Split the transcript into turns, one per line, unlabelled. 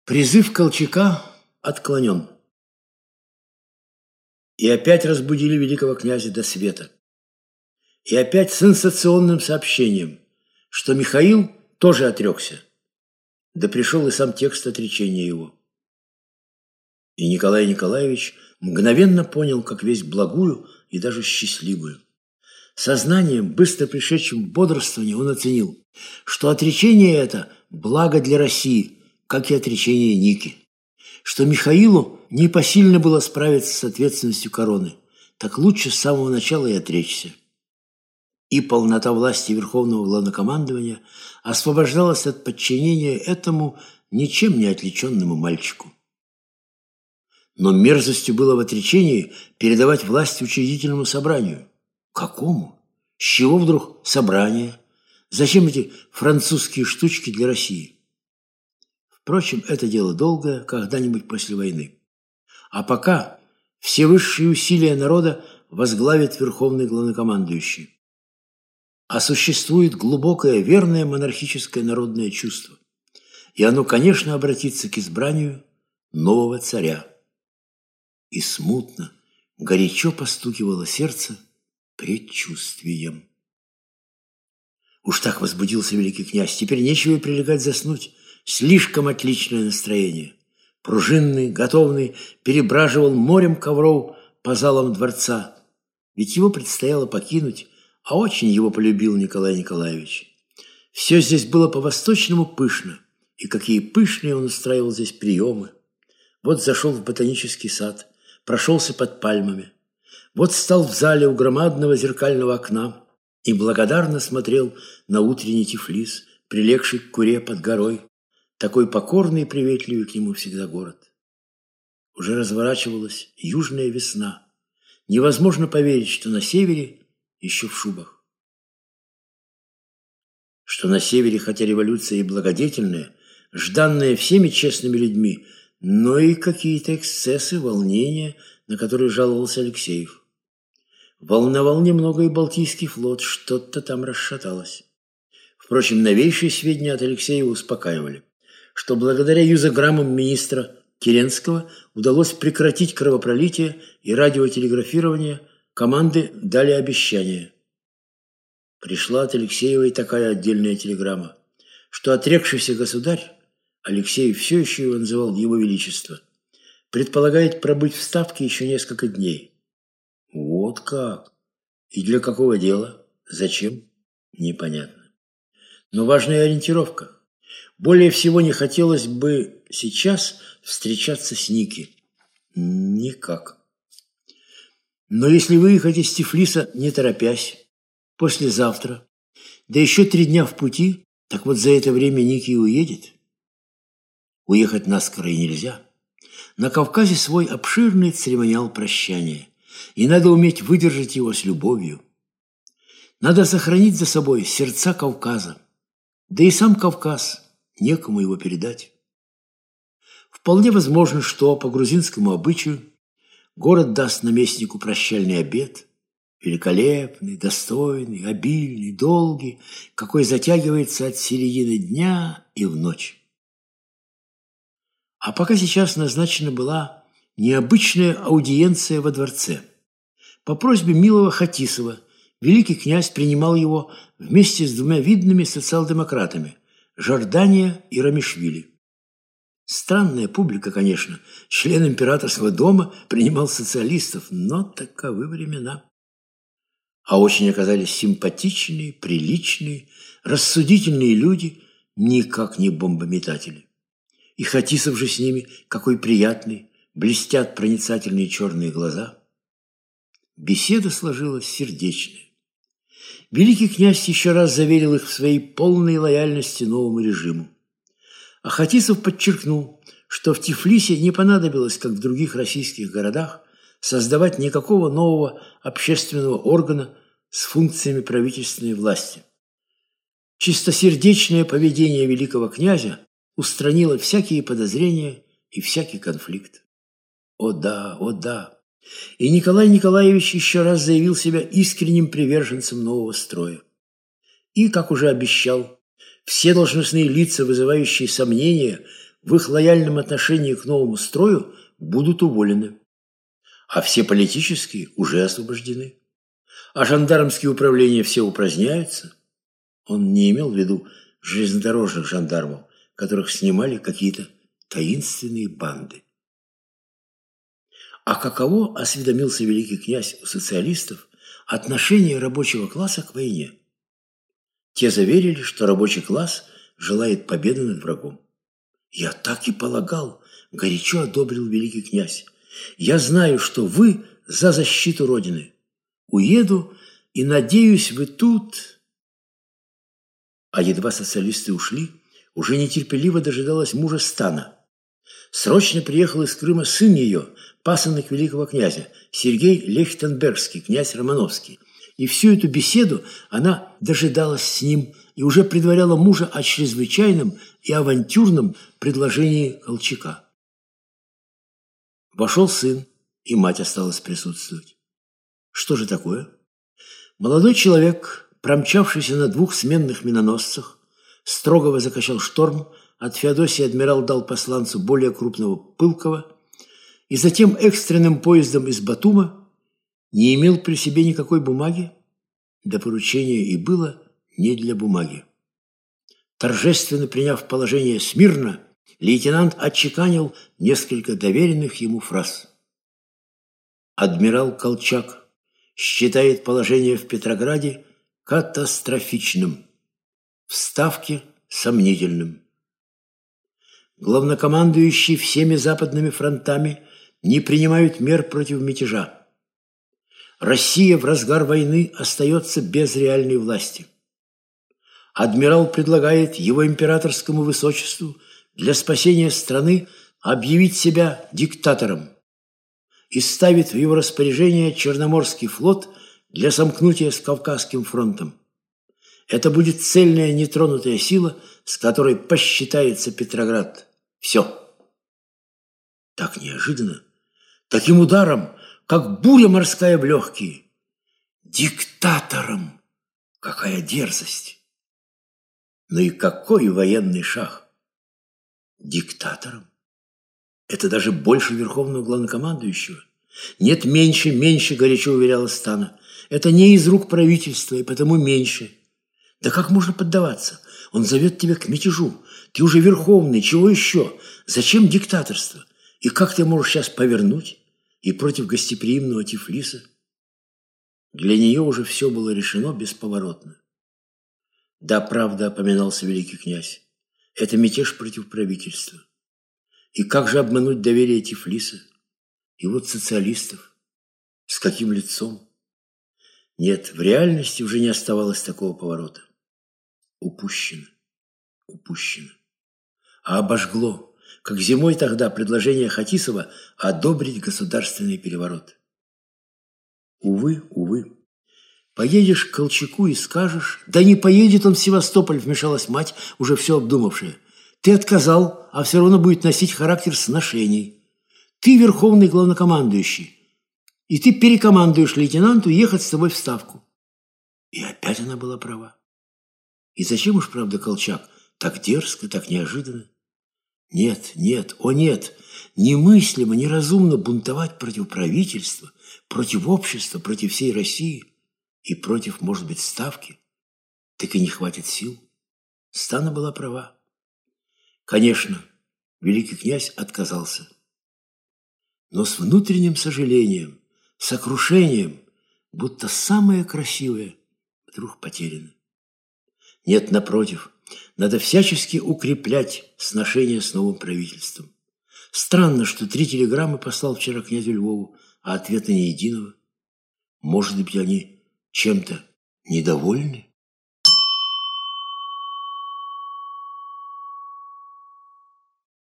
Призыв Колчака отклонен. И опять разбудили великого князя до света. И опять сенсационным сообщением, что Михаил тоже отрекся. Да пришел и сам текст отречения его. И Николай Николаевич мгновенно понял, как весть благую и даже счастливую. Сознанием, быстро пришедшим в бодрствование, он оценил, что отречение это – благо для России, как и отречение Ники, что Михаилу непосильно было справиться с ответственностью короны, так лучше с самого начала и отречься. И полнота власти Верховного Главнокомандования освобождалась от подчинения этому ничем не отличенному мальчику. Но мерзостью было в отречении передавать власть учредительному собранию. Какому? С чего вдруг собрание? Зачем эти французские штучки для России? Впрочем, это дело долгое, когда-нибудь после войны. А пока все высшие усилия народа возглавит Верховный Главнокомандующий. А существует глубокое, верное монархическое народное чувство. И оно, конечно, обратится к избранию нового царя. И смутно, горячо постукивало сердце предчувствием. Уж так возбудился великий князь, теперь нечего и прилегать заснуть. Слишком отличное настроение. Пружинный, готовный, перебраживал морем ковров по залам дворца. Ведь его предстояло покинуть, а очень его полюбил Николай Николаевич. Все здесь было по-восточному пышно, и какие пышные он устраивал здесь приемы. Вот зашел в ботанический сад, прошелся под пальмами. Вот стал в зале у громадного зеркального окна и благодарно смотрел на утренний Тифлис, прилегший к Куре под горой. Такой покорный и приветливый к нему всегда город. Уже разворачивалась южная весна. Невозможно поверить, что на севере еще в шубах. Что на севере, хотя революция и благодетельная, жданная всеми честными людьми, но и какие-то эксцессы, волнения, на которые жаловался Алексеев. Волновал немного и Балтийский флот, что-то там расшаталось. Впрочем, новейшие сведения от Алексеева успокаивали, что благодаря юзограммам министра Керенского удалось прекратить кровопролитие и радиотелеграфирование, команды дали обещание. Пришла от Алексеева и такая отдельная телеграмма, что отрекшийся государь, Алексеев все еще его называл Его Величество, предполагает пробыть в Ставке еще несколько дней. Вот как! И для какого дела? Зачем? Непонятно. Но важная ориентировка. Более всего не хотелось бы сейчас встречаться с Ники. Никак. Но если выехать из Тифлиса, не торопясь, послезавтра, да еще 3 дня в пути, так вот за это время Ники и уедет. Уехать наскоро и нельзя. На Кавказе свой обширный церемониал прощания, и надо уметь выдержать его с любовью. Надо сохранить за собой сердца Кавказа, да и сам Кавказ, некому его передать. Вполне возможно, что по грузинскому обычаю город даст наместнику прощальный обед, великолепный, достойный, обильный, долгий, какой затягивается от середины дня и в ночь. А пока сейчас назначена была необычная аудиенция во дворце. По просьбе милого Хатисова великий князь принимал его вместе с 2 видными социал-демократами – Жордания и Рамишвили. Странная публика, конечно. Член императорского дома принимал социалистов, но таковы времена. А очень оказались симпатичные, приличные, рассудительные люди, никак не бомбометатели. И Хатисов же с ними какой приятный, блестят проницательные черные глаза. Беседа сложилась сердечная. Великий князь еще раз заверил их в своей полной лояльности новому режиму. А Хатисов подчеркнул, что в Тифлисе не понадобилось, как в других российских городах, создавать никакого нового общественного органа с функциями правительственной власти. Чистосердечное поведение великого князя устранило всякие подозрения и всякий конфликт. О да, о да! И Николай Николаевич еще раз заявил себя искренним приверженцем нового строя. И, как уже обещал, все должностные лица, вызывающие сомнения, в их лояльном отношении к новому строю будут уволены, а все политические уже освобождены, а жандармские управления все упраздняются. Он не имел в виду железнодорожных жандармов, которых снимали какие-то таинственные банды. А каково, осведомился великий князь у социалистов, отношение рабочего класса к войне? Те заверили, что рабочий класс желает победы над врагом. «Я так и полагал», – горячо одобрил великий князь. «Я знаю, что вы за защиту Родины. Уеду, и, надеюсь, вы тут...» А едва социалисты ушли, уже нетерпеливо дожидалась мужа Стана. Срочно приехал из Крыма сын ее, пасынок великого князя, Сергей Лейхтенбергский, князь Романовский. И всю эту беседу она дожидалась с ним и уже предваряла мужа о чрезвычайном и авантюрном предложении Колчака. Вошел сын, и мать осталась присутствовать. Что же такое? Молодой человек, промчавшийся на 2 сменных миноносцах, строго закачал шторм, от Феодосии адмирал дал посланцу более крупного Пылкова, и затем экстренным поездом из Батума не имел при себе никакой бумаги, да поручение и было не для бумаги. Торжественно приняв положение смирно, лейтенант отчеканил несколько доверенных ему фраз. Адмирал Колчак считает положение в Петрограде катастрофичным, в Ставке сомнительным. Главнокомандующий всеми западными фронтами не принимают мер против мятежа. Россия в разгар войны остается без реальной власти. Адмирал предлагает его императорскому высочеству для спасения страны объявить себя диктатором и ставит в его распоряжение Черноморский флот для сомкнутия с Кавказским фронтом. Это будет цельная нетронутая сила, с которой посчитается Петроград. Все. Так неожиданно, таким ударом, как буря морская в легкие. Диктатором! Какая дерзость! Ну и какой военный шаг! Диктатором? Это даже больше верховного главнокомандующего. Нет, меньше, горячо уверяла Стана. Это не из рук правительства, и потому меньше. Да как можно поддаваться? Он зовет тебя к мятежу. Ты уже верховный, чего еще? Зачем диктаторство? И как ты можешь сейчас повернуть? И против гостеприимного Тифлиса? Для нее уже все было решено бесповоротно. Да, правда, поминался великий князь, это мятеж против правительства. И как же обмануть доверие Тифлиса? И вот социалистов. С каким лицом? Нет, в реальности уже не оставалось такого поворота. Упущено. А обожгло, как зимой тогда предложение Хатисова одобрить государственный переворот. Увы. Поедешь к Колчаку и скажешь... Да не поедет он в Севастополь, вмешалась мать, уже все обдумавшая. Ты отказал, а все равно будет носить характер сношений. Ты верховный главнокомандующий, и ты перекомандуешь лейтенанту ехать с тобой в Ставку. И опять она была права. И зачем уж, правда, Колчак? Так дерзко, так неожиданно. Нет, немыслимо, неразумно бунтовать против правительства, против общества, против всей России и против, может быть, Ставки. Так и не хватит сил. Стана была права. Конечно, великий князь отказался. Но с внутренним сожалением, сокрушением, будто самое красивое вдруг потеряно. Нет, напротив, надо всячески укреплять сношения с новым правительством. Странно, что 3 телеграммы послал вчера князю Львову, а ответа ни единого. Может быть, они чем-то недовольны?